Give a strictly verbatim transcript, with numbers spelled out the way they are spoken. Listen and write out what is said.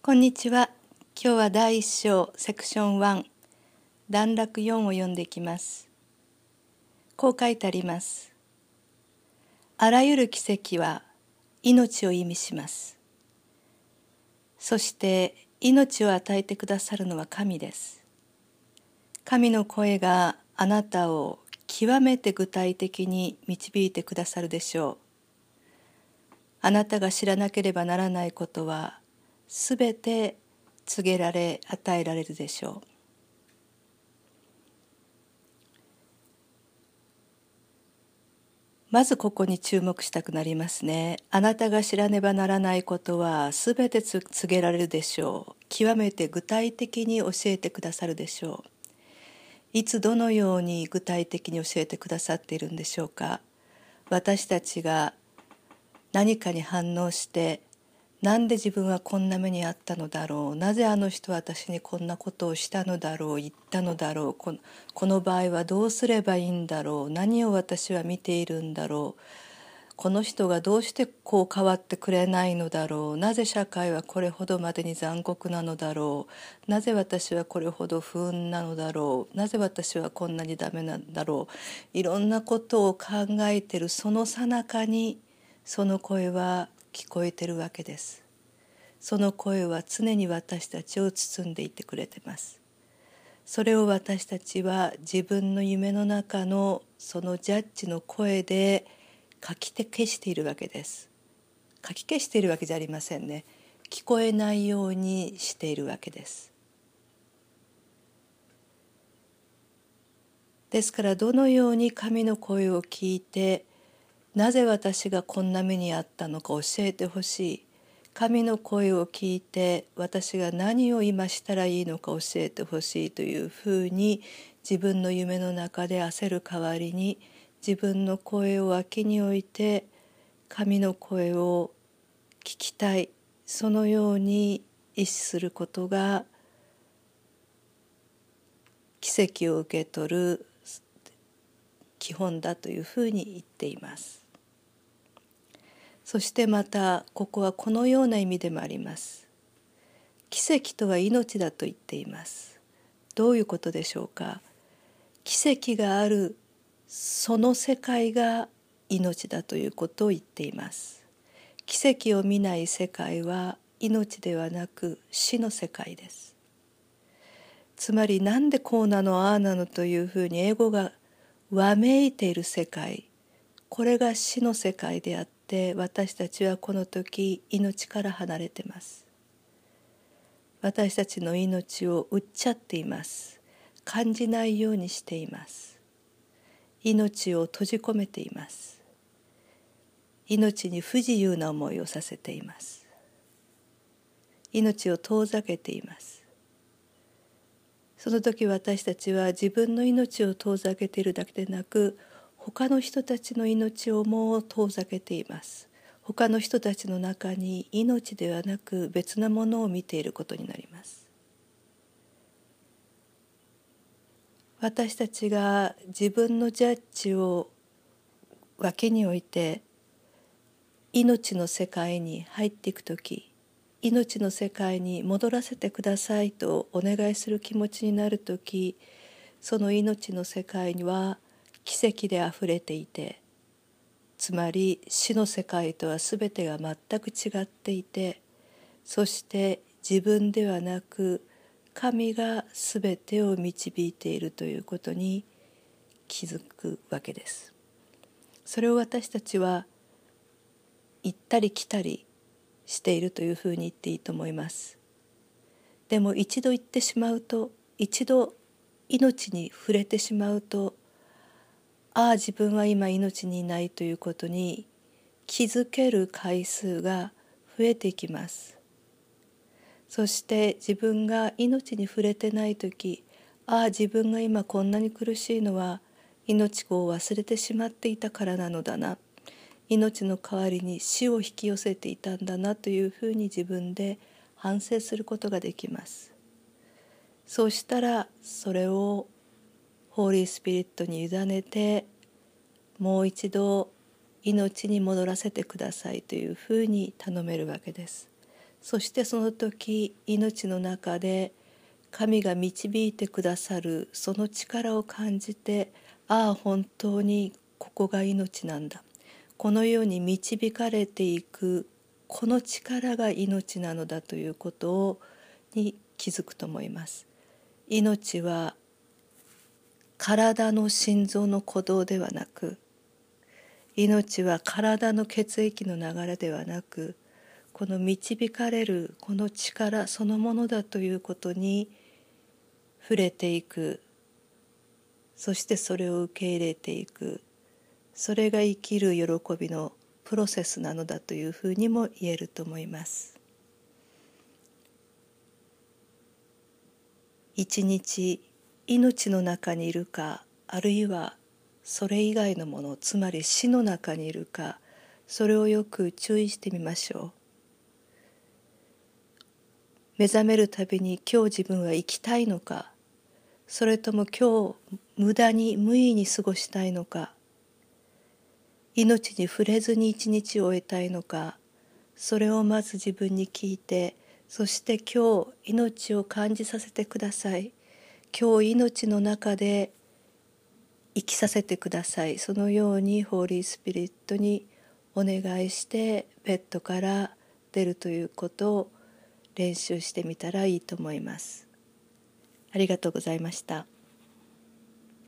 こんにちは。今日はだいいっ章セクションいち段落よんを読んでいきます。こう書いてあります。あらゆる奇跡は命を意味します。そして命を与えてくださるのは神です。神の声があなたを極めて具体的に導いてくださるでしょう。あなたが知らなければならないことはすべて告げられ与えられるでしょう。まずここに注目したくなりますね。あなたが知らねばならないことはすべて告げられるでしょう。極めて具体的に教えてくださるでしょう。いつどのように具体的に教えてくださっているんでしょうか。私たちが何かに反応してなんで自分はこんな目にあったのだろう、なぜあの人は私にこんなことをしたのだろう、言ったのだろう、この、この場合はどうすればいいんだろう、何を私は見ているんだろう、この人がどうしてこう変わってくれないのだろう、なぜ社会はこれほどまでに残酷なのだろう、なぜ私はこれほど不運なのだろう、なぜ私はこんなにダメなんだろう、いろんなことを考えているその最中にその声は聞こえてるわけです。その声は常に私たちを包んでいてくれてます。それを私たちは自分の夢の中のそのジャッジの声でかき消しているわけです。かき消しているわけじゃありませんね。聞こえないようにしているわけです。ですからどのように神の声を聞いてなぜ私がこんな目にあったのか教えてほしい。神の声を聞いて私が何を今したらいいのか教えてほしいというふうに自分の夢の中で焦る代わりに自分の声を脇に置いて神の声を聞きたい、そのように意志することが奇跡を受け取る基本だというふうに言っています。そしてまたここはこのような意味でもあります。奇跡とは命だと言っています。どういうことでしょうか。奇跡があるその世界が命だということを言っています。奇跡を見ない世界は命ではなく死の世界です。つまりなんでこうなのああなのというふうにエゴがわめいている世界、これが死の世界であって私たちはこの時命から離れています。私たちの命を売っちゃっています。感じないようにしています。命を閉じ込めています。命に不自由な思いをさせています。命を遠ざけています。その時私たちは自分の命を遠ざけているだけでなく他の人たちの命をも遠ざけています。他の人たちの中に命ではなく別なものを見ていることになります。私たちが自分のジャッジを脇に置いて命の世界に入っていくとき、命の世界に戻らせてくださいとお願いする気持ちになるとき、その命の世界には奇跡であふれていて、つまり死の世界とは全てが全く違っていて、そして自分ではなく神が全てを導いているということに気づくわけです。それを私たちは行ったり来たりしているというふうに言っていいと思います。でも一度行ってしまうと、一度命に触れてしまうと、ああ自分は今命にいないということに気づける回数が増えていきます。そして自分が命に触れてないとき、ああ自分が今こんなに苦しいのは命を忘れてしまっていたからなのだな、命の代わりに死を引き寄せていたんだなというふうに自分で反省することができます。そうしたらそれをホーリースピリットに委ねて、もう一度命に戻らせてくださいというふうに頼めるわけです。 そしてその時命の中で神が導いてくださるその力を感じて、ああ本当にここが命なんだ、このように導かれていくこの力が命なのだということをに気づくと思います。命は体の心臓の鼓動ではなく、命は体の血液の流れではなく、この導かれるこの力そのものだということに触れていく、そしてそれを受け入れていく、それが生きる喜びのプロセスなのだというふうにも言えると思います。一日命の中にいるか、あるいはそれ以外のもの、つまり死の中にいるか、それをよく注意してみましょう。目覚めるたびに今日自分は生きたいのか、それとも今日無駄に無意に過ごしたいのか、命に触れずに一日を終えたいのか、それをまず自分に聞いて、そして今日命を感じさせてください。今日命の中で生きさせてください。そのようにホーリースピリットにお願いしてベッドから出るということを練習してみたらいいと思います。ありがとうございました。